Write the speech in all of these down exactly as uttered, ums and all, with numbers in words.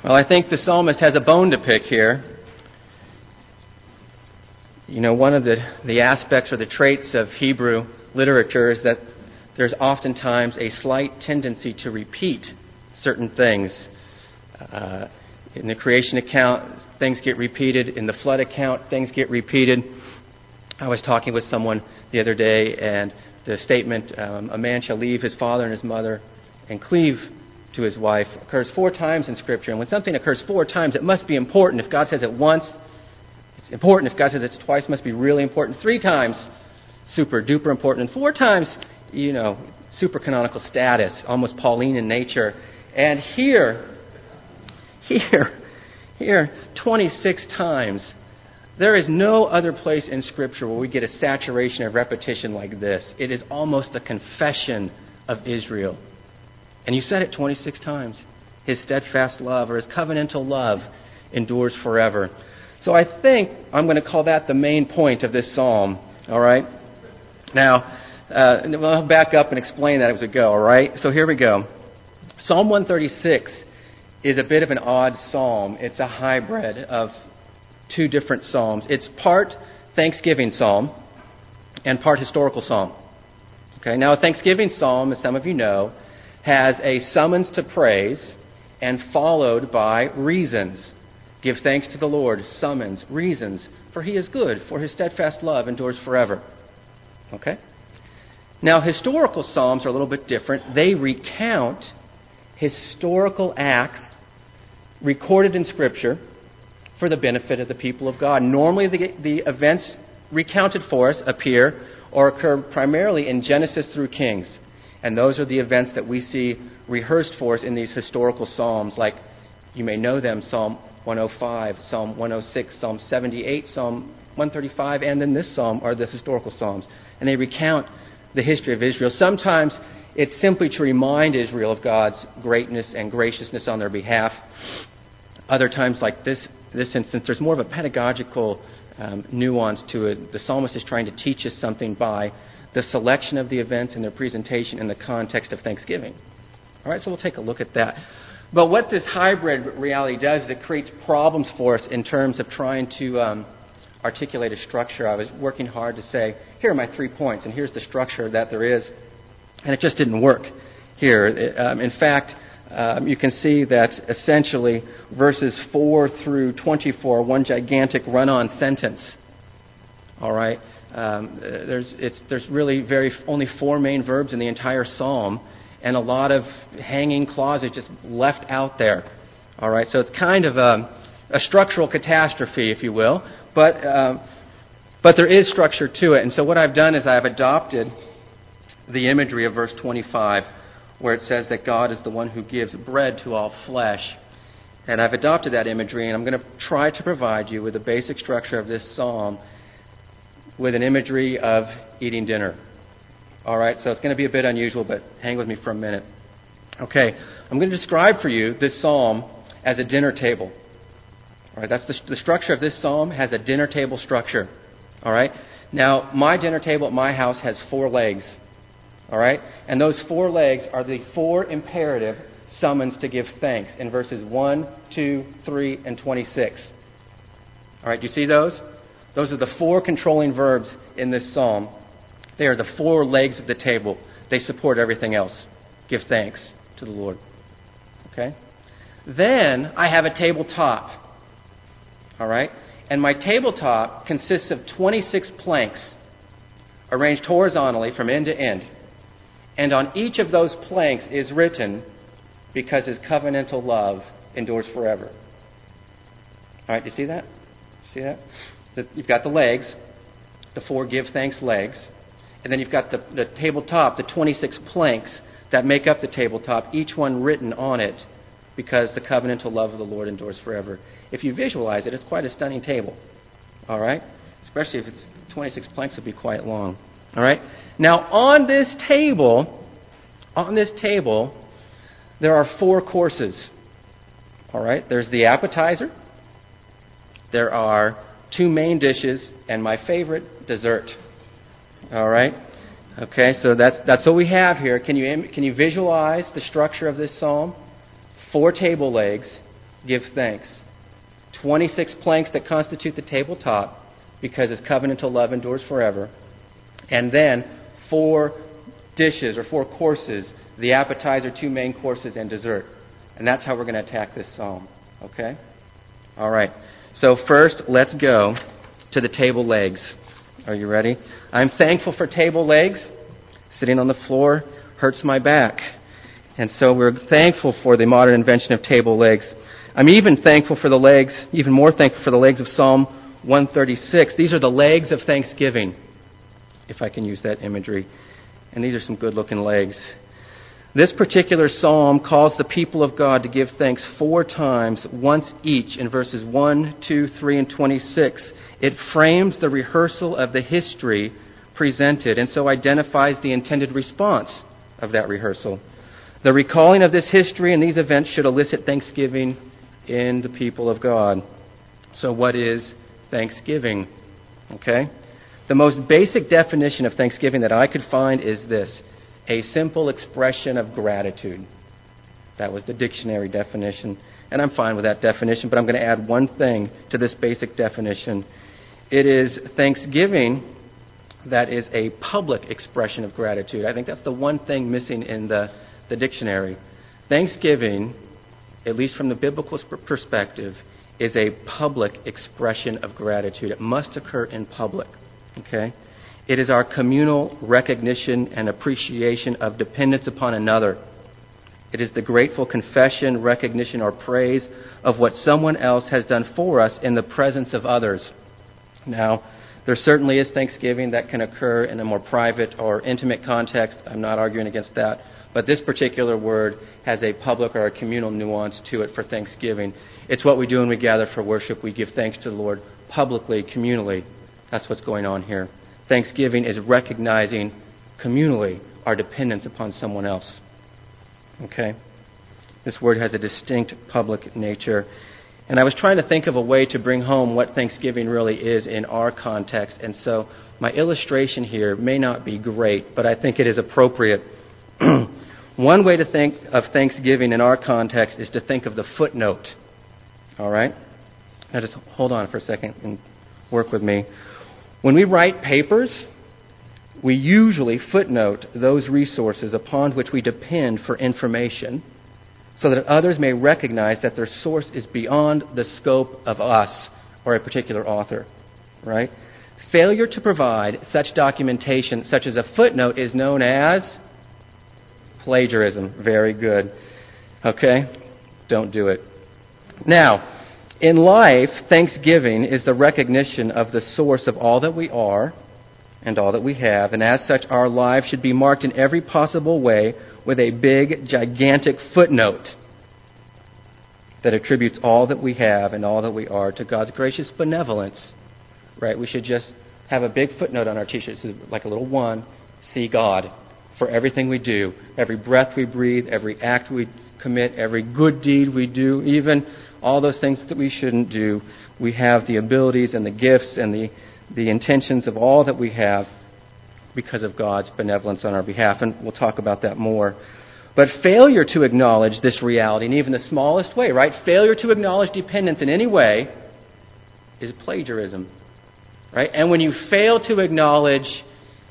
Well, I think the psalmist has a bone to pick here. You know, one of the, the aspects or the traits of Hebrew literature is that there's oftentimes a slight tendency to repeat certain things. Uh, in the creation account, things get repeated. In the flood account, things get repeated. I was talking with someone the other day, and the statement, um, a man shall leave his father and his mother and cleave to his wife, occurs four times in Scripture. And when something occurs four times, it must be important. If God says it once, it's important. If God says it's twice, it must be really important. Three times, super duper important. And four times, you know, super canonical status, almost Pauline in nature. And here, here, here, twenty-six times. There is no other place in Scripture where we get a saturation of repetition like this. It is almost a confession of Israel. And you said it twenty-six times. His steadfast love, or his covenantal love, endures forever. So I think I'm going to call that the main point of this psalm. All right? Now, uh, I'll back up and explain that as we go. All right? So here we go. Psalm one thirty-six is a bit of an odd psalm. It's a hybrid of two different psalms. It's part Thanksgiving psalm and part historical psalm. Okay? Now, a Thanksgiving psalm, as some of you know, has a summons to praise and followed by reasons. Give thanks to the Lord, summons, reasons, for he is good, for his steadfast love endures forever. Okay? Now, historical psalms are a little bit different. They recount historical acts recorded in Scripture for the benefit of the people of God. Normally, the, the events recounted for us appear or occur primarily in Genesis through Kings. And those are the events that we see rehearsed for us in these historical psalms, like you may know them, Psalm one oh five, Psalm one oh six, Psalm seventy-eight, Psalm one thirty-five, and then this psalm are the historical psalms. And they recount the history of Israel. Sometimes it's simply to remind Israel of God's greatness and graciousness on their behalf. Other times, like this, this instance, there's more of a pedagogical um, nuance to it. The psalmist is trying to teach us something by the selection of the events and their presentation in the context of Thanksgiving. All right, so we'll take a look at that. But what this hybrid reality does is it creates problems for us in terms of trying to um, articulate a structure. I was working hard to say, here are my three points, and here's the structure that there is. And it just didn't work here. It, um, in fact, um, you can see that essentially verses four through twenty-four, one gigantic run-on sentence. All right? Um, there's, it's, there's really very only four main verbs in the entire psalm, and a lot of hanging clauses just left out there. All right, so it's kind of a, a structural catastrophe, if you will, but uh, but there is structure to it. And so what I've done is I've adopted the imagery of verse twenty-five, where it says that God is the one who gives bread to all flesh. And I've adopted that imagery, and I'm going to try to provide you with the basic structure of this psalm with an imagery of eating dinner. All right, so it's going to be a bit unusual, but hang with me for a minute. Okay, I'm going to describe for you this psalm as a dinner table. All right, that's the, the structure of this psalm has a dinner table structure. All right, now my dinner table at my house has four legs. All right, and those four legs are the four imperative summons to give thanks in verses one, two, three, and twenty-six. All right, do you see those? Those are the four controlling verbs in this psalm. They are the four legs of the table. They support everything else. Give thanks to the Lord. Okay? Then I have a tabletop. All right? And my tabletop consists of twenty-six planks arranged horizontally from end to end. And on each of those planks is written, because his covenantal love endures forever. All right, do you see that? See that? You've got the legs, the four give thanks legs, and then you've got the, the tabletop, the twenty-six planks that make up the tabletop, each one written on it, because the covenantal love of the Lord endures forever. If you visualize it, it's quite a stunning table. All right? Especially if it's twenty-six planks, it'll be quite long. All right? Now, on this table, on this table, there are four courses. All right? There's the appetizer. There are two main dishes, and my favorite, dessert. All right? Okay, so that's that's what we have here. Can you can you visualize the structure of this psalm? Four table legs, give thanks. twenty-six planks that constitute the tabletop, because His covenantal love endures forever. And then four dishes or four courses, the appetizer, two main courses, and dessert. And that's how we're going to attack this psalm. Okay? All right. So first, let's go to the table legs. Are you ready? I'm thankful for table legs. Sitting on the floor hurts my back. And so we're thankful for the modern invention of table legs. I'm even thankful for the legs, even more thankful for the legs of Psalm one thirty-six. These are the legs of thanksgiving, if I can use that imagery. And these are some good-looking legs. This particular psalm calls the people of God to give thanks four times, once each, in verses one, two, three, and twenty-six. It frames the rehearsal of the history presented, and so identifies the intended response of that rehearsal. The recalling of this history and these events should elicit thanksgiving in the people of God. So what is thanksgiving? Okay? The most basic definition of thanksgiving that I could find is this: a simple expression of gratitude. That was the dictionary definition. And I'm fine with that definition, but I'm going to add one thing to this basic definition. It is thanksgiving that is a public expression of gratitude. I think that's the one thing missing in the, the dictionary. Thanksgiving, at least from the biblical perspective, is a public expression of gratitude. It must occur in public. Okay? It is our communal recognition and appreciation of dependence upon another. It is the grateful confession, recognition, or praise of what someone else has done for us in the presence of others. Now, there certainly is thanksgiving that can occur in a more private or intimate context. I'm not arguing against that. But this particular word has a public or a communal nuance to it for thanksgiving. It's what we do when we gather for worship. We give thanks to the Lord publicly, communally. That's what's going on here. Thanksgiving is recognizing communally our dependence upon someone else. Okay? This word has a distinct public nature. And I was trying to think of a way to bring home what Thanksgiving really is in our context. And so my illustration here may not be great, but I think it is appropriate. One way to think of Thanksgiving in our context is to think of the footnote. All right? Now just hold on for a second and work with me. When we write papers, we usually footnote those resources upon which we depend for information, so that others may recognize that their source is beyond the scope of us or a particular author, right? Failure to provide such documentation, such as a footnote, is known as plagiarism. Very good. Okay? Don't do it. Now, in life, thanksgiving is the recognition of the source of all that we are and all that we have, and as such, our lives should be marked in every possible way with a big, gigantic footnote that attributes all that we have and all that we are to God's gracious benevolence. Right? We should just have a big footnote on our t-shirts, like a little one, see God for everything we do, every breath we breathe, every act we commit, every good deed we do, even all those things that we shouldn't do. We have the abilities and the gifts and the, the intentions of all that we have because of God's benevolence on our behalf, and we'll talk about that more. But failure to acknowledge this reality in even the smallest way, right? Failure to acknowledge dependence in any way is plagiarism, right? And when you fail to acknowledge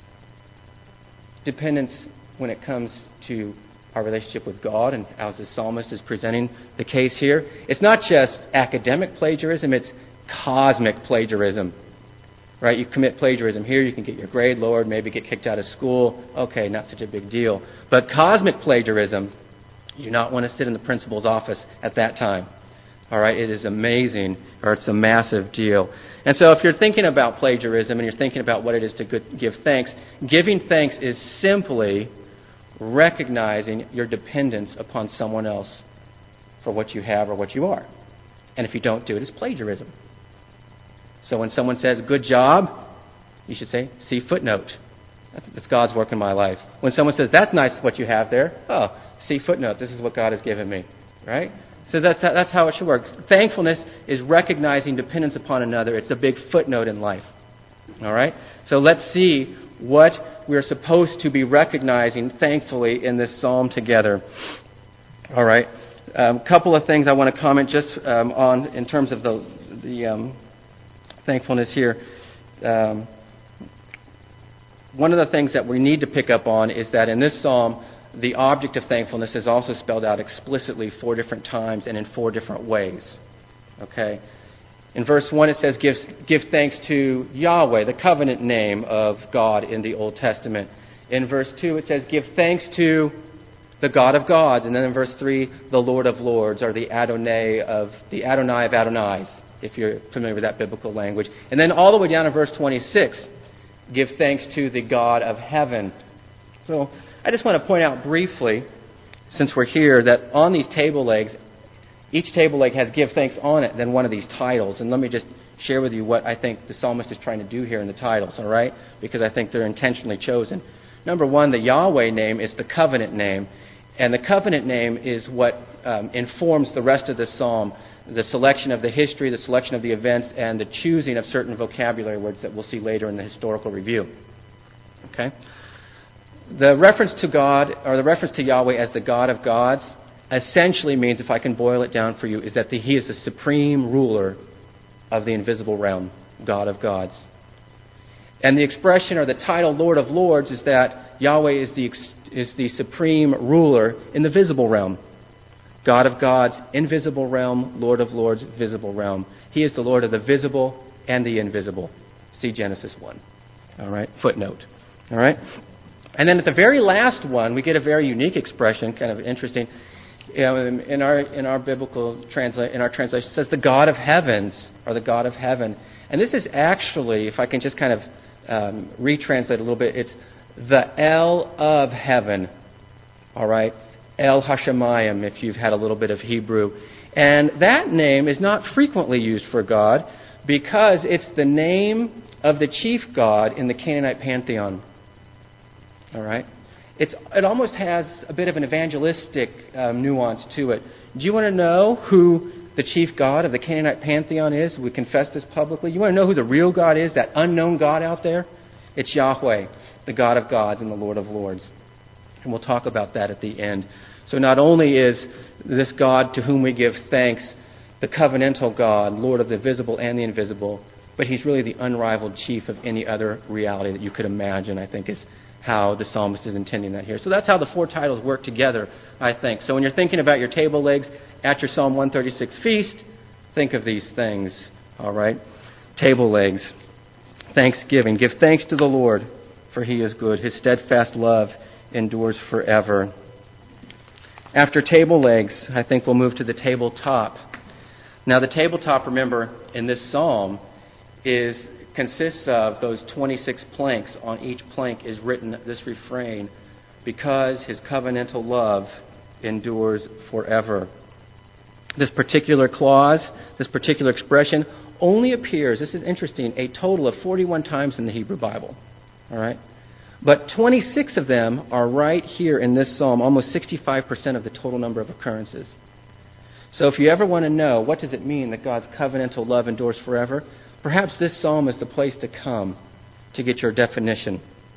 dependence when it comes to our relationship with God, and as the psalmist is presenting the case here, it's not just academic plagiarism, it's cosmic plagiarism. Right? You commit plagiarism here, you can get your grade lowered, maybe get kicked out of school. Okay, not such a big deal. But cosmic plagiarism, you do not want to sit in the principal's office at that time. All right? It is amazing, or it's a massive deal. And so if you're thinking about plagiarism and you're thinking about what it is to give thanks, giving thanks is simply recognizing your dependence upon someone else for what you have or what you are. And if you don't do it, it's plagiarism. So when someone says, good job, you should say, see footnote. That's, that's God's work in my life. When someone says, that's nice what you have there, oh, see footnote. This is what God has given me. Right? So that's, that's how it should work. Thankfulness is recognizing dependence upon another. It's a big footnote in life. All right? So let's see what we're supposed to be recognizing, thankfully, in this psalm together. All right? A um, couple of things I want to comment just um, on in terms of the, the um, thankfulness here. Um, one of the things that we need to pick up on is that in this psalm, the object of thankfulness is also spelled out explicitly four different times and in four different ways. Okay? In verse one it says, give, give thanks to Yahweh, the covenant name of God in the Old Testament. In verse two it says, give thanks to the God of gods. And then in verse three, the Lord of lords, or the Adonai of the Adonai of Adonais, if you're familiar with that biblical language. And then all the way down in verse twenty-six, give thanks to the God of heaven. So I just want to point out briefly, since we're here, that on these table legs, each table leg has give thanks on it, then one of these titles. And let me just share with you what I think the psalmist is trying to do here in the titles, all right? Because I think they're intentionally chosen. Number one, the Yahweh name is the covenant name. And the covenant name is what um, informs the rest of the psalm, the selection of the history, the selection of the events, and the choosing of certain vocabulary words that we'll see later in the historical review. Okay? The reference to God, or the reference to Yahweh as the God of gods, essentially means, if I can boil it down for you, is that the, He is the supreme ruler of the invisible realm, God of gods. And the expression or the title Lord of Lords is that Yahweh is the, is the supreme ruler in the visible realm. God of gods, invisible realm, Lord of lords, visible realm. He is the Lord of the visible and the invisible. See Genesis one. All right, footnote. All right. And then at the very last one, we get a very unique expression, kind of interesting. You know, in our in our biblical translate in our translation, it says the God of heavens, or the God of heaven. And this is actually, if I can just kind of um, retranslate a little bit, it's the El of heaven. All right, El Hashemayim, if you've had a little bit of Hebrew. And that name is not frequently used for God because it's the name of the chief god in the Canaanite pantheon. All right? It's, it almost has a bit of an evangelistic um, nuance to it. Do you want to know who the chief god of the Canaanite pantheon is? We confess this publicly. You want to know who the real God is, that unknown God out there? It's Yahweh, the God of gods and the Lord of lords. And we'll talk about that at the end. So not only is this God to whom we give thanks the covenantal God, Lord of the visible and the invisible, but He's really the unrivaled chief of any other reality that you could imagine, I think, is how the psalmist is intending that here. So that's how the four titles work together, I think. So when you're thinking about your table legs at your Psalm one thirty-six feast, think of these things, all right? Table legs, thanksgiving. Give thanks to the Lord, for He is good. His steadfast love endures forever. After table legs, I think we'll move to the tabletop. Now the tabletop, remember, in this psalm is consists of those twenty-six planks. On each plank is written this refrain, because His covenantal love endures forever. This particular clause, this particular expression, only appears, this is interesting, a total of forty-one times in the Hebrew Bible. All right? But twenty-six of them are right here in this psalm, almost sixty-five percent of the total number of occurrences. So if you ever want to know what does it mean that God's covenantal love endures forever, perhaps this psalm is the place to come to get your definition.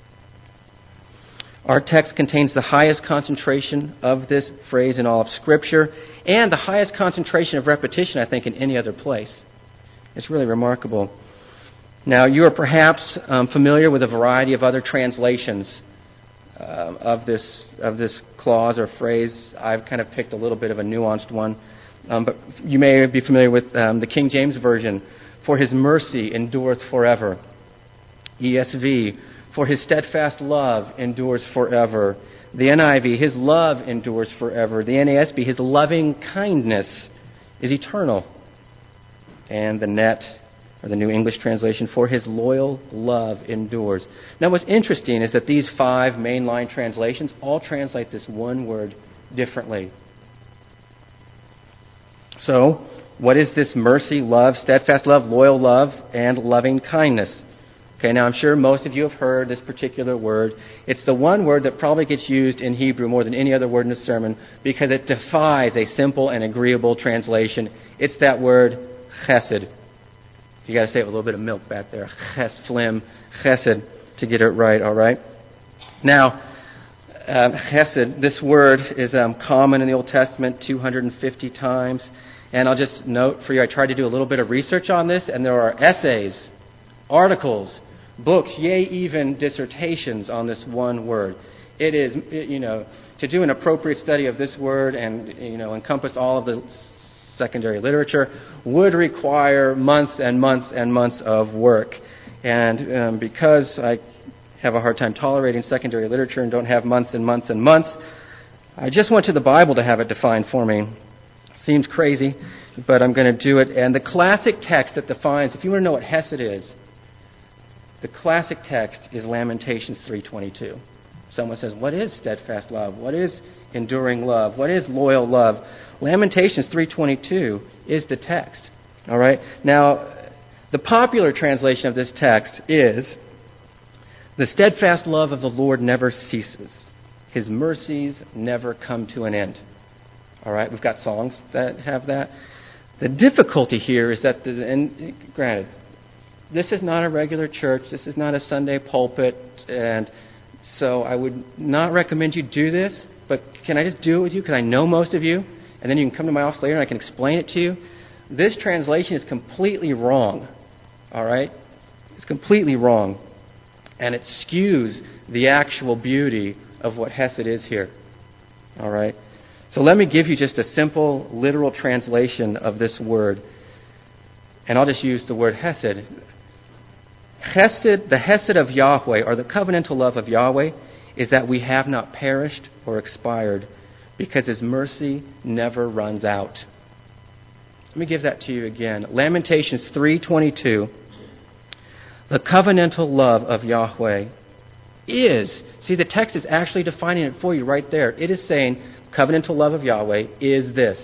Our text contains the highest concentration of this phrase in all of Scripture and the highest concentration of repetition, I think, in any other place. It's really remarkable. Now, you are perhaps um, familiar with a variety of other translations uh, of this of this clause or phrase. I've kind of picked a little bit of a nuanced one. Um, but you may be familiar with um, the King James Version. For His mercy endureth forever. E S V, for His steadfast love endures forever. The N I V, His love endures forever. The N A S B, His loving kindness is eternal. And the Net, or the New English Translation, for His loyal love endures. Now what's interesting is that these five mainline translations all translate this one word differently. So, what is this mercy, love, steadfast love, loyal love, and loving kindness? Okay, now I'm sure most of you have heard this particular word. It's the one word that probably gets used in Hebrew more than any other word in the sermon because it defies a simple and agreeable translation. It's that word, chesed. You got to say it with a little bit of milk back there. Ches, phlegm, chesed, to get it right, all right? Now, Um, chesed, this word is um, common in the Old Testament two hundred fifty times. And I'll just note for you, I tried to do a little bit of research on this, and there are essays, articles, books, yea, even dissertations on this one word. It is, it, you know, to do an appropriate study of this word and, you know, encompass all of the secondary literature would require months and months and months of work. And um, because I have a hard time tolerating secondary literature and don't have months and months and months, I just went to the Bible to have it defined for me. Seems crazy, but I'm going to do it. And the classic text that defines, if you want to know what Hesed is, the classic text is Lamentations three twenty-two. Someone says, what is steadfast love? What is enduring love? What is loyal love? Lamentations three twenty-two is the text. All right? Now, the popular translation of this text is, the steadfast love of the Lord never ceases. His mercies never come to an end. All right? We've got songs that have that. The difficulty here is that, the, and granted, this is not a regular church. This is not a Sunday pulpit. And so I would not recommend you do this. But can I just do it with you? Because I know most of you. And then you can come to my office later and I can explain it to you. This translation is completely wrong. All right? It's completely wrong. And it skews the actual beauty of what Hesed is here. All right? So let me give you just a simple, literal translation of this word. And I'll just use the word Hesed. Hesed, the Hesed of Yahweh, or the covenantal love of Yahweh, is that we have not perished or expired because His mercy never runs out. Let me give that to you again. Lamentations three twenty-two. The covenantal love of Yahweh is, see, the text is actually defining it for you right there. It is saying, covenantal love of Yahweh is this.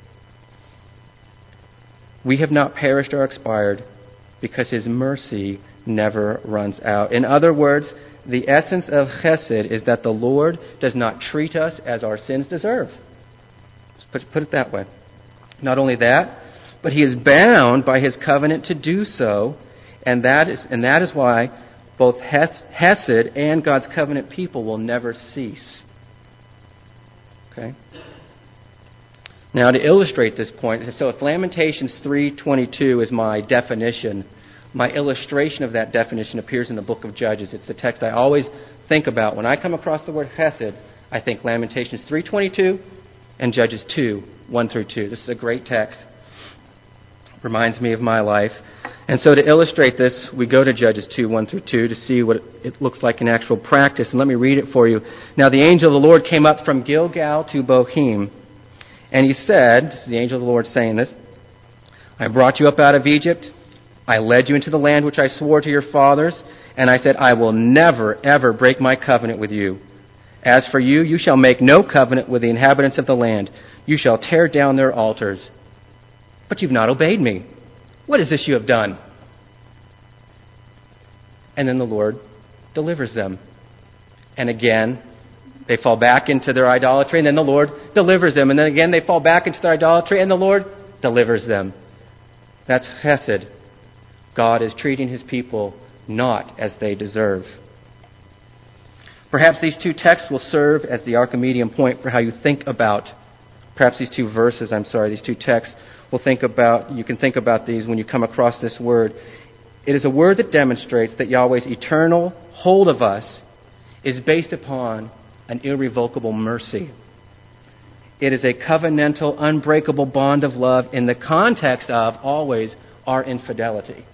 We have not perished or expired because His mercy never runs out. In other words, the essence of Chesed is that the Lord does not treat us as our sins deserve. Let's put it that way. Not only that, but He is bound by His covenant to do so. And that is and that is why both Hesed and God's covenant people will never cease. Okay? Now, to illustrate this point, so if Lamentations three twenty-two is my definition, my illustration of that definition appears in the book of Judges. It's the text I always think about. When I come across the word Hesed, I think Lamentations three twenty-two and Judges two, one through two. This is a great text. Reminds me of my life. And so to illustrate this, we go to Judges two, one through two to see what it looks like in actual practice. And let me read it for you. Now the angel of the Lord came up from Gilgal to Bochim. And he said, this is the angel of the Lord saying this, I brought you up out of Egypt. I led you into the land which I swore to your fathers. And I said, I will never, ever break my covenant with you. As for you, you shall make no covenant with the inhabitants of the land. You shall tear down their altars. But you've not obeyed me. What is this you have done? And then the Lord delivers them. And again, they fall back into their idolatry, and then the Lord delivers them. And then again, they fall back into their idolatry, and the Lord delivers them. That's Chesed. God is treating His people not as they deserve. Perhaps these two texts will serve as the Archimedean point for how you think about, perhaps these two verses, I'm sorry, these two texts will think about, you can think about these when you come across this word. It is a word that demonstrates that Yahweh's eternal hold of us is based upon an irrevocable mercy. It is a covenantal, unbreakable bond of love in the context of always our infidelity.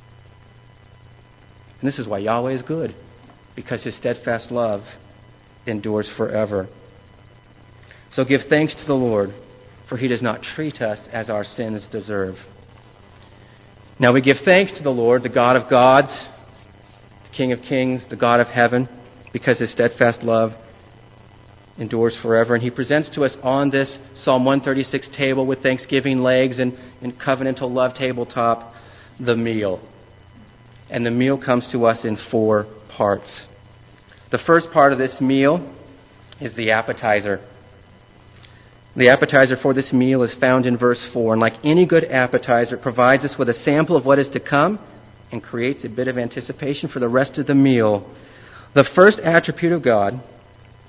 And this is why Yahweh is good, because His steadfast love endures forever. So give thanks to the Lord, for He does not treat us as our sins deserve. Now we give thanks to the Lord, the God of gods, the King of kings, the God of heaven, because His steadfast love endures forever. And He presents to us on this Psalm one thirty-six table with thanksgiving legs and, and covenantal love tabletop, the meal. And the meal comes to us in four parts. The first part of this meal is the appetizer. The appetizer for this meal is found in verse four. And like any good appetizer, it provides us with a sample of what is to come and creates a bit of anticipation for the rest of the meal. The first attribute of God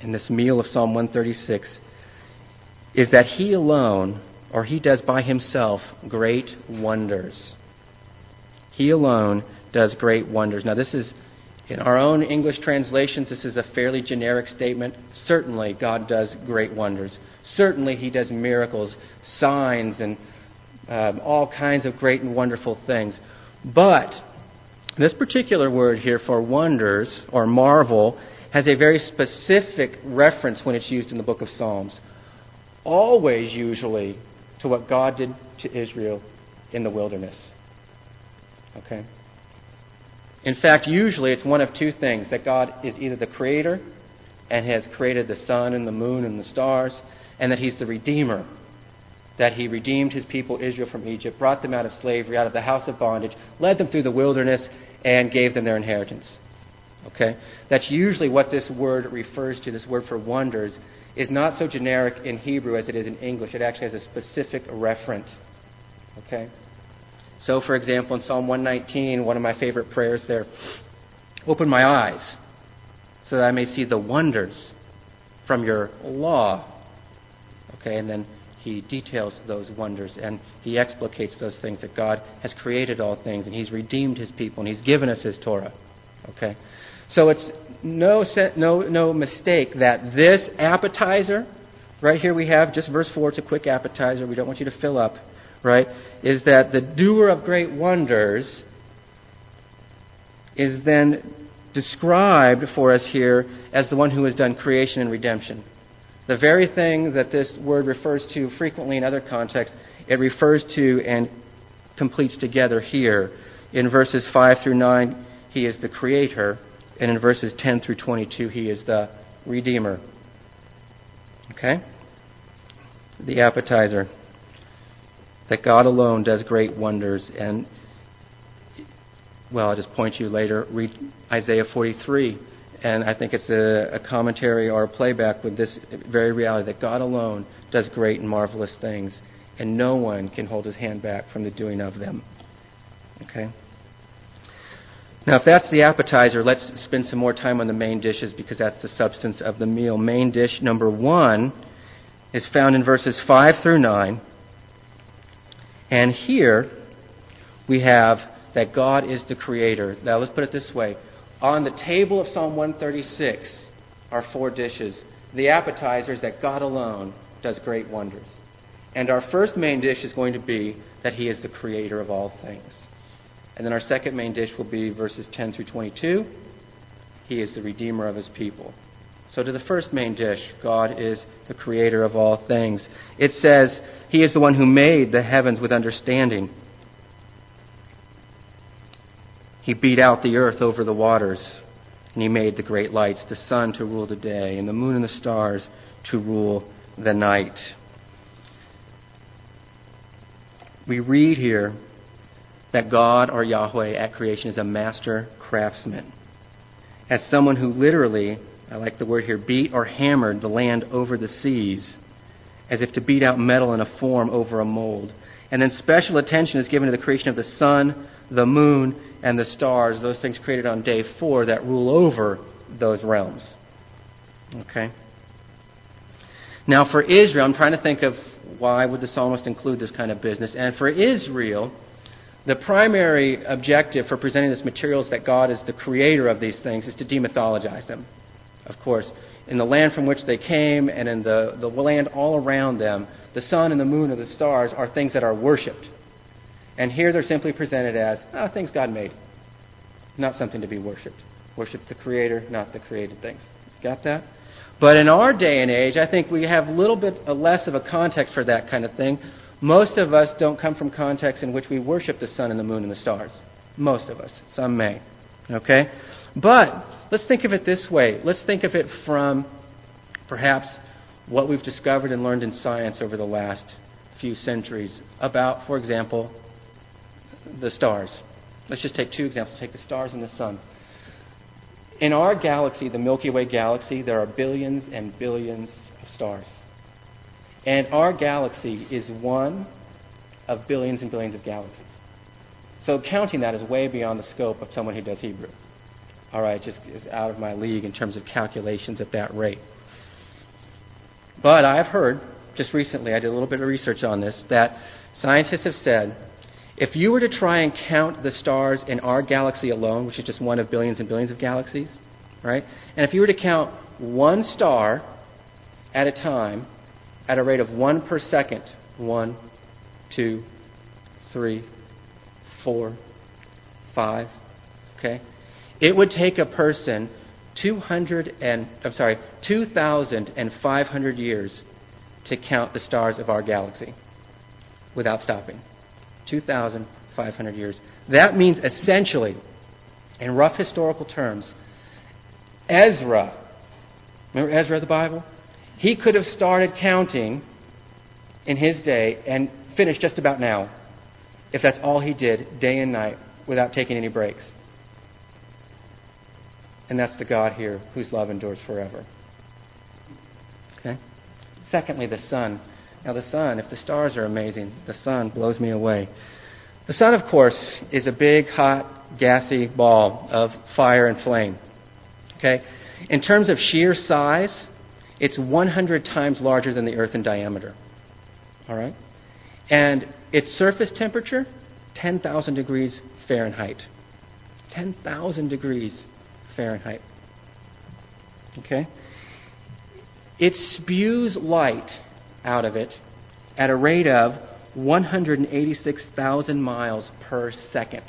in this meal of Psalm one thirty-six is that he alone, or he does by himself, great wonders. He alone does great wonders. Now this is, in our own English translations, this is a fairly generic statement. Certainly God does great wonders. Certainly he does miracles, signs, and um, all kinds of great and wonderful things. But this particular word here for wonders or marvel has a very specific reference when it's used in the book of Psalms. Always usually to what God did to Israel in the wilderness. Okay? In fact, usually it's one of two things, that God is either the creator and has created the sun and the moon and the stars, and that he's the redeemer, that he redeemed his people Israel from Egypt, brought them out of slavery, out of the house of bondage, led them through the wilderness, and gave them their inheritance. Okay? That's usually what this word refers to, this word for wonders, is not so generic in Hebrew as it is in English. It actually has a specific referent. Okay? So, for example, in Psalm one nineteen, one of my favorite prayers there, open my eyes so that I may see the wonders from your law. Okay, and then he details those wonders and he explicates those things, that God has created all things and he's redeemed his people and he's given us his Torah. Okay, so it's no no no mistake that this appetizer, right here we have just verse four. It's a quick appetizer. We don't want you to fill up. Right, is that the doer of great wonders is then described for us here as the one who has done creation and redemption. The very thing that this word refers to frequently in other contexts, it refers to and completes together here. In verses five through nine, he is the creator, and in verses ten through twenty-two, he is the redeemer. Okay? The appetizer. That God alone does great wonders. And, well, I'll just point you later, read Isaiah forty-three. And I think it's a, a commentary or a playback with this very reality, that God alone does great and marvelous things. And no one can hold his hand back from the doing of them. Okay? Now, if that's the appetizer, let's spend some more time on the main dishes, because that's the substance of the meal. Main dish number one is found in verses five through nine. And here we have that God is the creator. Now let's put it this way. On the table of Psalm one thirty-six are four dishes. The appetizer is that God alone does great wonders. And our first main dish is going to be that he is the creator of all things. And then our second main dish will be verses ten through twenty-two. He is the redeemer of his people. So to the first main dish, God is the creator of all things. It says, he is the one who made the heavens with understanding. He beat out the earth over the waters, and he made the great lights, the sun to rule the day, and the moon and the stars to rule the night. We read here that God, or Yahweh, at creation is a master craftsman. As someone who literally, I like the word here, beat or hammered the land over the seas, as if to beat out metal in a form over a mold. And then special attention is given to the creation of the sun, the moon, and the stars, those things created on day four that rule over those realms. Okay? Now for Israel, I'm trying to think of why would the psalmist include this kind of business. And for Israel, the primary objective for presenting this material is that God is the creator of these things, is to demythologize them. Of course, in the land from which they came and in the, the land all around them, the sun and the moon and the stars are things that are worshipped. And here they're simply presented as oh, things God made, not something to be worshipped. Worship the Creator, not the created things. Got that? But in our day and age, I think we have a little bit less of a context for that kind of thing. Most of us don't come from contexts in which we worship the sun and the moon and the stars. Most of us. Some may. Okay? But let's think of it this way. Let's think of it from perhaps what we've discovered and learned in science over the last few centuries about, for example, the stars. Let's just take two examples. Take the stars and the sun. In our galaxy, the Milky Way galaxy, there are billions and billions of stars. And our galaxy is one of billions and billions of galaxies. So counting that is way beyond the scope of someone who does Hebrew. All right, just is out of my league in terms of calculations at that rate. But I've heard, just recently, I did a little bit of research on this, that scientists have said, if you were to try and count the stars in our galaxy alone, which is just one of billions and billions of galaxies, right? And if you were to count one star at a time at a rate of one per second, one, two, three, four, five, okay? It would take a person two hundred and I'm sorry, two thousand five hundred years to count the stars of our galaxy without stopping. two thousand five hundred years. That means essentially, in rough historical terms, Ezra, remember Ezra of the Bible? He could have started counting in his day and finished just about now, if that's all he did, day and night, without taking any breaks. And that's the God here whose love endures forever. Okay? Secondly, the sun. Now the sun, if the stars are amazing, the sun blows me away. The sun, of course, is a big, hot, gassy ball of fire and flame. Okay? In terms of sheer size, it's one hundred times larger than the Earth in diameter. All right? And its surface temperature, ten thousand degrees Fahrenheit. ten thousand degrees Fahrenheit. Okay? It spews light out of it at a rate of one hundred eighty-six thousand miles per second.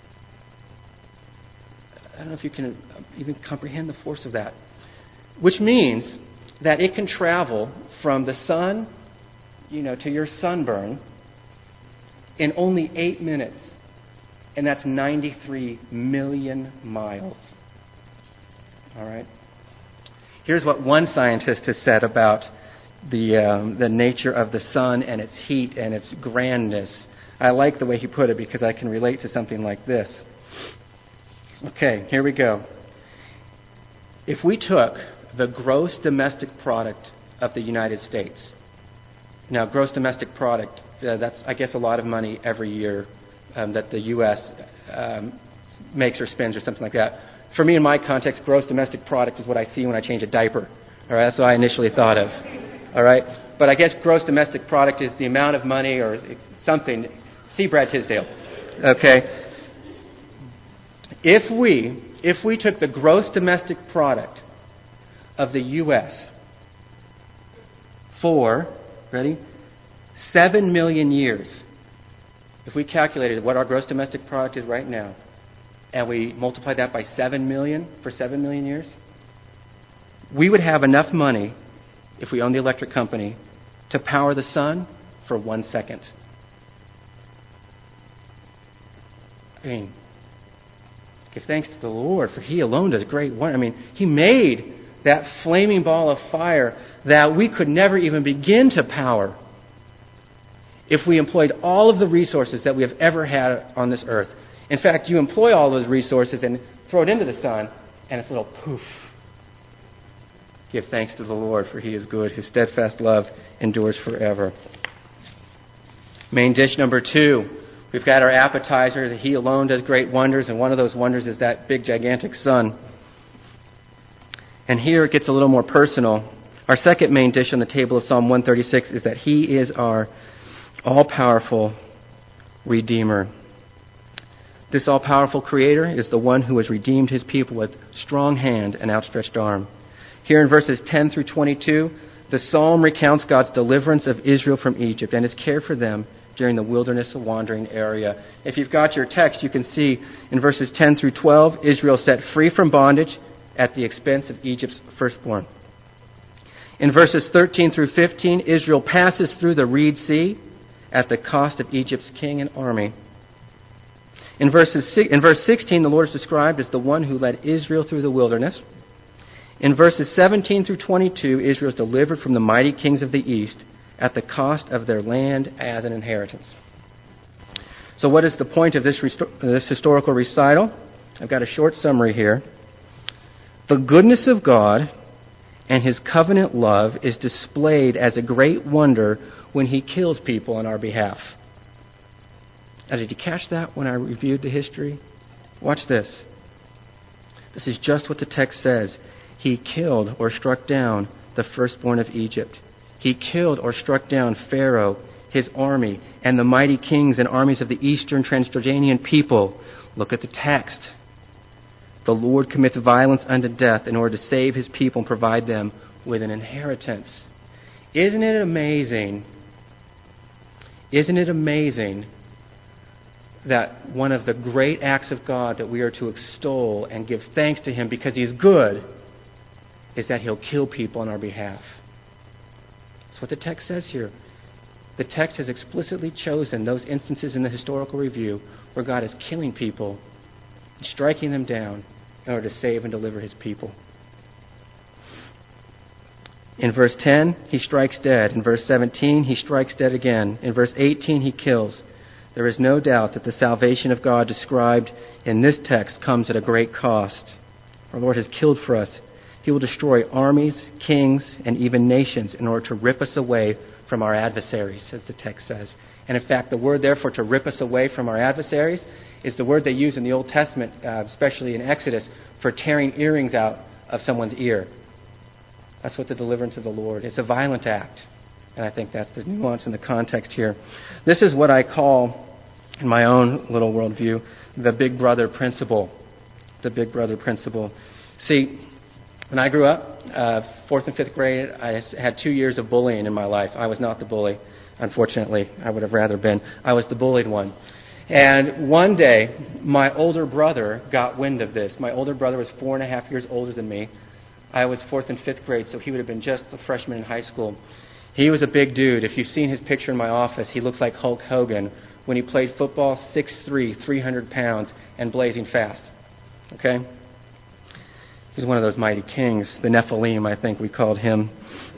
I don't know if you can even comprehend the force of that. Which means that it can travel from the sun, you know, to your sunburn in only eight minutes. And that's ninety-three million miles. All right? Here's what one scientist has said about the um, the nature of the sun and its heat and its grandness. I like the way he put it because I can relate to something like this. Okay, here we go. If we took the gross domestic product of the United States, now gross domestic product, uh, that's I guess a lot of money every year um, that the U S um, makes or spends or something like that. For me, in my context, gross domestic product is what I see when I change a diaper. All right, that's what I initially thought of. All right, but I guess gross domestic product is the amount of money or something. See Brad Tisdale. Okay. If we if we took the gross domestic product of the U S for, ready, seven million years, if we calculated what our gross domestic product is right now, and we multiply that by seven million for seven million years, we would have enough money, if we own the electric company, to power the sun for one second. I mean, give thanks to the Lord, for He alone does great wonder. I mean, He made that flaming ball of fire that we could never even begin to power if we employed all of the resources that we have ever had on this earth. In fact, you employ all those resources and throw it into the sun, and it's a little poof. Give thanks to the Lord, for He is good. His steadfast love endures forever. Main dish number two. We've got our appetizer that He alone does great wonders, and one of those wonders is that big, gigantic sun. And here it gets a little more personal. Our second main dish on the table of Psalm one thirty-six is that He is our all-powerful Redeemer. This all-powerful Creator is the one who has redeemed His people with strong hand and outstretched arm. Here in verses ten through twenty-two, the psalm recounts God's deliverance of Israel from Egypt and His care for them during the wilderness wandering area. If you've got your text, you can see in verses ten through twelve, Israel set free from bondage at the expense of Egypt's firstborn. In verses thirteen through fifteen, Israel passes through the Reed Sea at the cost of Egypt's king and army. In, verses, in verse sixteen, the Lord is described as the one who led Israel through the wilderness. In verses seventeen through twenty-two, Israel is delivered from the mighty kings of the east at the cost of their land as an inheritance. So what is the point of this, resto- this historical recital? I've got a short summary here. The goodness of God and His covenant love is displayed as a great wonder when He kills people on our behalf. Now, did you catch that when I reviewed the history? Watch this. This is just what the text says. He killed or struck down the firstborn of Egypt. He killed or struck down Pharaoh, his army, and the mighty kings and armies of the eastern Transjordanian people. Look at the text. The Lord commits violence unto death in order to save his people and provide them with an inheritance. Isn't it amazing? Isn't it amazing that one of the great acts of God that we are to extol and give thanks to him because he is good is that he'll kill people on our behalf? That's what the text says here. The text has explicitly chosen those instances in the historical review where God is killing people and striking them down in order to save and deliver his people. In verse ten, he strikes dead. In verse seventeen, he strikes dead again. In verse eighteen, he kills. There is no doubt that the salvation of God described in this text comes at a great cost. Our Lord has killed for us. He will destroy armies, kings, and even nations in order to rip us away from our adversaries, as the text says. And in fact, the word, therefore, to rip us away from our adversaries is the word they use in the Old Testament, uh, especially in Exodus, for tearing earrings out of someone's ear. That's what the deliverance of the Lord is. It's a violent act. And I think that's the nuance in the context here. This is what I call, in my own little worldview, the big brother principle. The big brother principle. See, when I grew up, uh, fourth and fifth grade, I had two years of bullying in my life. I was not the bully, unfortunately. I would have rather been. I was the bullied one. And one day, my older brother got wind of this. My older brother was four and a half years older than me. I was fourth and fifth grade, so he would have been just a freshman in high school. He was a big dude. If you've seen his picture in my office, he looks like Hulk Hogan. When he played football, six three, three hundred pounds, and blazing fast. Okay? He was one of those mighty kings, the Nephilim, I think we called him.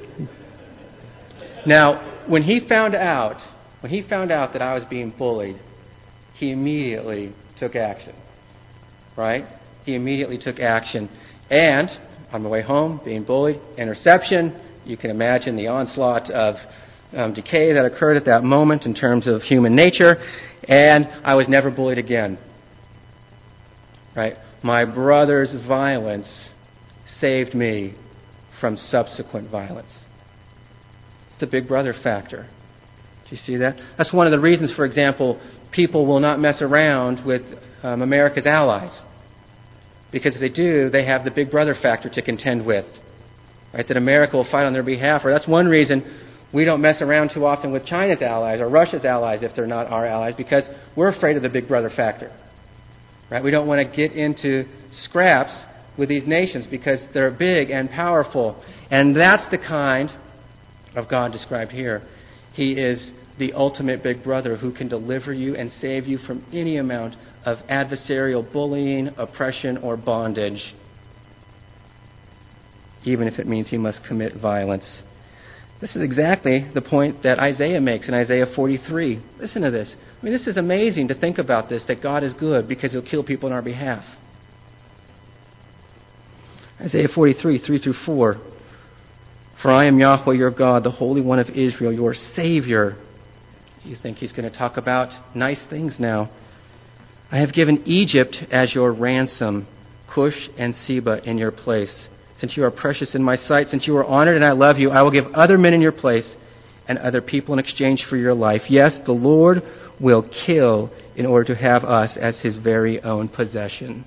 Now, when he found out, when he found out that I was being bullied, he immediately took action. Right? He immediately took action. And on my way home, being bullied, interception, you can imagine the onslaught of um, decay that occurred at that moment in terms of human nature, and I was never bullied again. Right? My brother's violence saved me from subsequent violence. It's the big brother factor. Do you see that? That's one of the reasons, for example, people will not mess around with um, America's allies. Because if they do, they have the big brother factor to contend with. Right? That America will fight on their behalf. Or that's one reason we don't mess around too often with China's allies or Russia's allies if they're not our allies, because we're afraid of the big brother factor. Right? We don't want to get into scraps with these nations because they're big and powerful. And that's the kind of God described here. He is the ultimate big brother who can deliver you and save you from any amount of adversarial bullying, oppression, or bondage, even if it means he must commit violence. This is exactly the point that Isaiah makes in Isaiah forty-three. Listen to this. I mean, this is amazing to think about this, that God is good because he'll kill people on our behalf. Isaiah forty-three, three through four. For I am Yahweh your God, the Holy One of Israel, your Savior. You think he's going to talk about nice things now. I have given Egypt as your ransom, Cush and Seba in your place. Since you are precious in my sight, since you are honored and I love you, I will give other men in your place and other people in exchange for your life. Yes, the Lord will kill in order to have us as his very own possession.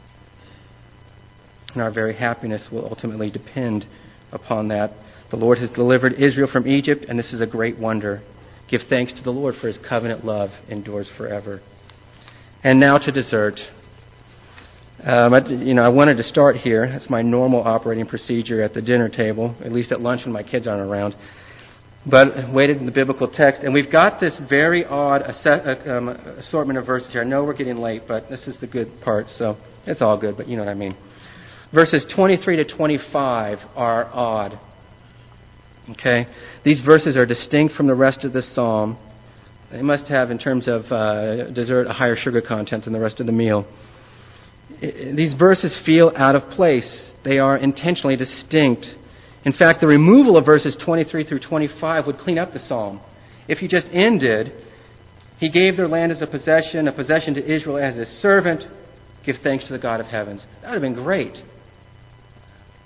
And our very happiness will ultimately depend upon that. The Lord has delivered Israel from Egypt, and this is a great wonder. Give thanks to the Lord, for his covenant love endures forever. And now to dessert. Um, I, you know, I wanted to start here. That's my normal operating procedure at the dinner table, at least at lunch when my kids aren't around. But waited in the biblical text, and we've got this very odd asset, um, assortment of verses here. I know we're getting late, but this is the good part, so it's all good, but you know what I mean. Verses twenty-three to twenty-five are odd. Okay? These verses are distinct from the rest of the psalm. They must have, in terms of uh, dessert, a higher sugar content than the rest of the meal. It, these verses feel out of place. They are intentionally distinct. In fact, the removal of verses twenty-three through twenty-five would clean up the psalm. If you just ended, he gave their land as a possession, a possession to Israel as his servant, give thanks to the God of heavens. That would have been great.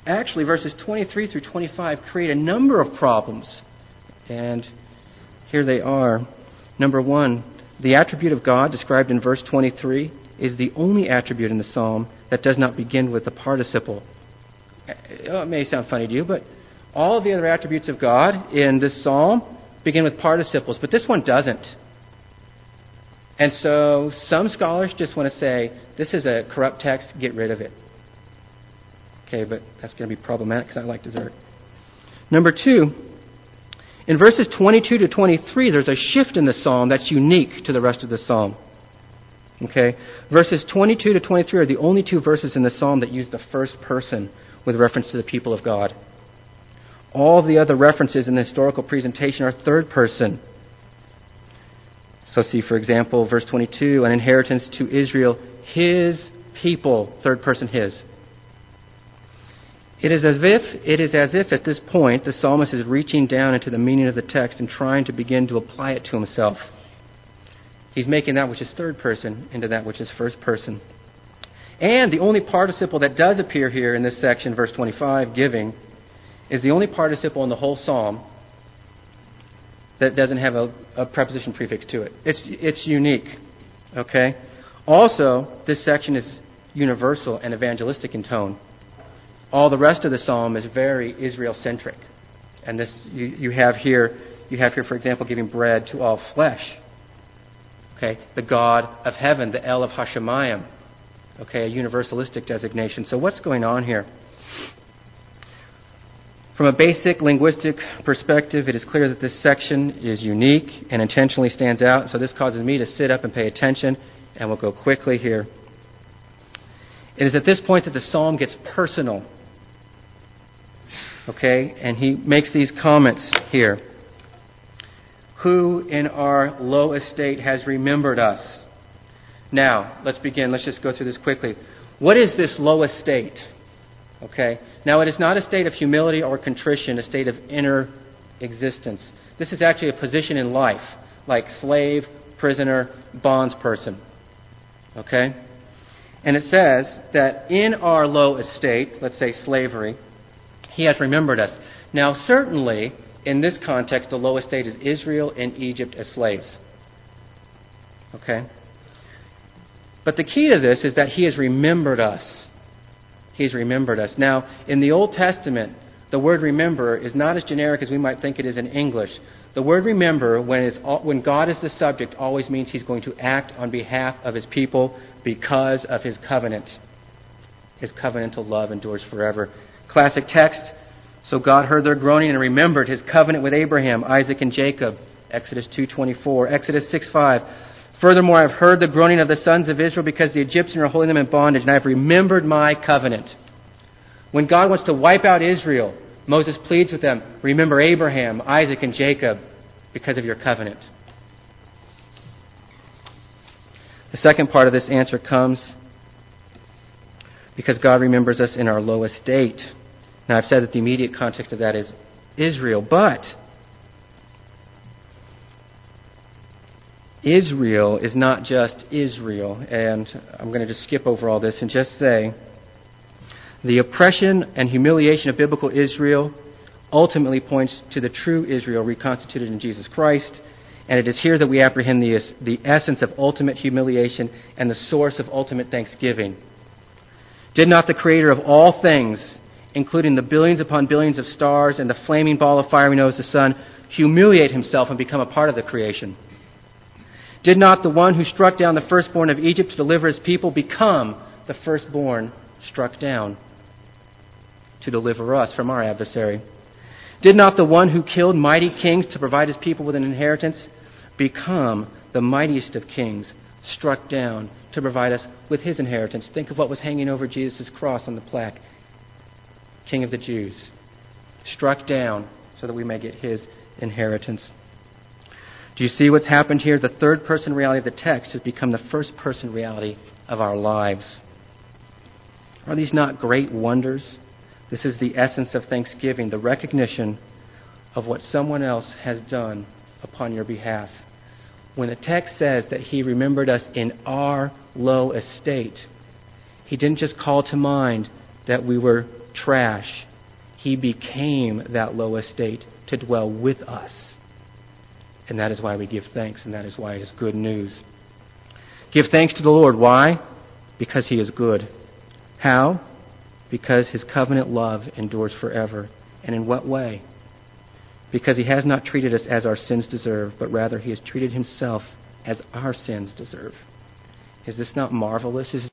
actually, verses twenty-three through twenty-five create a number of problems. And here they are. Number one, the attribute of God described in verse twenty-three is the only attribute in the psalm that does not begin with the participle. It may sound funny to you, but all of the other attributes of God in this psalm begin with participles, but this one doesn't. And so some scholars just want to say, this is a corrupt text, get rid of it. Okay, but that's going to be problematic because I like dessert. Number two, in verses twenty-two to twenty-three, there's a shift in the psalm that's unique to the rest of the psalm. Okay, verses twenty-two to twenty-three are the only two verses in the psalm that use the first person with reference to the people of God. All of the other references in the historical presentation are third person. So see, for example, verse twenty-two, an inheritance to Israel, his people, third person his. It is as if it is as if at this point the psalmist is reaching down into the meaning of the text and trying to begin to apply it to himself. He's making that which is third person into that which is first person. And the only participle that does appear here in this section, verse twenty-five, giving, is the only participle in the whole psalm that doesn't have a, a preposition prefix to it. It's it's unique. Okay? Also, this section is universal and evangelistic in tone. All the rest of the psalm is very Israel-centric. And this you, you have here, you have here, for example, giving bread to all flesh. Okay, the God of heaven, the El of Hashemayim. Okay, a universalistic designation. So what's going on here? From a basic linguistic perspective, it is clear that this section is unique and intentionally stands out. So this causes me to sit up and pay attention, and we'll go quickly here. It is at this point that the psalm gets personal. Okay, and he makes these comments here. Who in our low estate has remembered us? Now, let's begin. Let's just go through this quickly. What is this low estate? Okay. Now, it is not a state of humility or contrition, a state of inner existence. This is actually a position in life, like slave, prisoner, bondsperson. Okay? And it says that in our low estate, let's say slavery, he has remembered us. Now, certainly, in this context, the low estate is Israel and Egypt as slaves. Okay? But the key to this is that he has remembered us. He's remembered us. Now, in the Old Testament, the word remember is not as generic as we might think it is in English. The word remember, when, it's, when God is the subject, always means he's going to act on behalf of his people because of his covenant. His covenantal love endures forever. Classic text. So God heard their groaning and remembered his covenant with Abraham, Isaac, and Jacob. Exodus two twenty-four. Exodus six five. Furthermore, I have heard the groaning of the sons of Israel because the Egyptians are holding them in bondage, and I have remembered my covenant. When God wants to wipe out Israel, Moses pleads with them, remember Abraham, Isaac, and Jacob because of your covenant. The second part of this answer comes because God remembers us in our low estate. Now, I've said that the immediate context of that is Israel, but Israel is not just Israel. And I'm going to just skip over all this and just say the oppression and humiliation of biblical Israel ultimately points to the true Israel reconstituted in Jesus Christ. And it is here that we apprehend the, the essence of ultimate humiliation and the source of ultimate thanksgiving. Did not the Creator of all things, including the billions upon billions of stars and the flaming ball of fire we know as the sun, humiliate himself and become a part of the creation? Did not the one who struck down the firstborn of Egypt to deliver his people become the firstborn struck down to deliver us from our adversary? Did not the one who killed mighty kings to provide his people with an inheritance become the mightiest of kings, struck down to provide us with his inheritance? Think of what was hanging over Jesus' cross on the plaque. King of the Jews, struck down so that we may get his inheritance. Do you see what's happened here? The third person reality of the text has become the first person reality of our lives. Are these not great wonders? This is the essence of thanksgiving, the recognition of what someone else has done upon your behalf. When the text says that he remembered us in our low estate, he didn't just call to mind that we were trash, He became that low estate to dwell with us. And that is why we give thanks, and that is why it is good news. Give thanks to the Lord. Why? Because He is good. How? Because His covenant love endures forever. And in what way? Because He has not treated us as our sins deserve, but rather He has treated Himself as our sins deserve. Is this not marvelous? Is